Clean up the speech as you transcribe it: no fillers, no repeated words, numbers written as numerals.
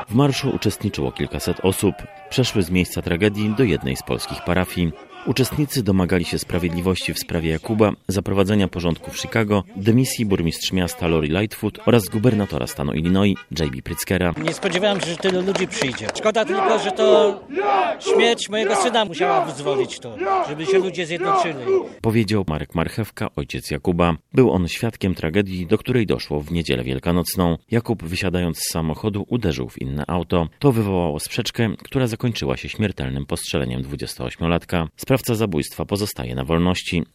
W marszu uczestniczyło kilkaset osób. Przeszły z miejsca tragedii do jednej z polskich parafii. Uczestnicy domagali się sprawiedliwości w sprawie Jakuba, zaprowadzenia porządku w Chicago, dymisji burmistrz miasta Lori Lightfoot oraz gubernatora stanu Illinois J.B. Pritzkera. Nie spodziewałem się, że tylu ludzi przyjdzie. Szkoda tylko, że to śmierć mojego syna musiała wyzwolić to, żeby się ludzie zjednoczyli. Powiedział Marek Marchewka, ojciec Jakuba. Był on świadkiem tragedii, do której doszło w niedzielę wielkanocną. Jakub, wysiadając z samochodu, uderzył w inne auto. To wywołało sprzeczkę, która zakończyła się śmiertelnym postrzeleniem 28-latka. Sprawca zabójstwa pozostaje na wolności.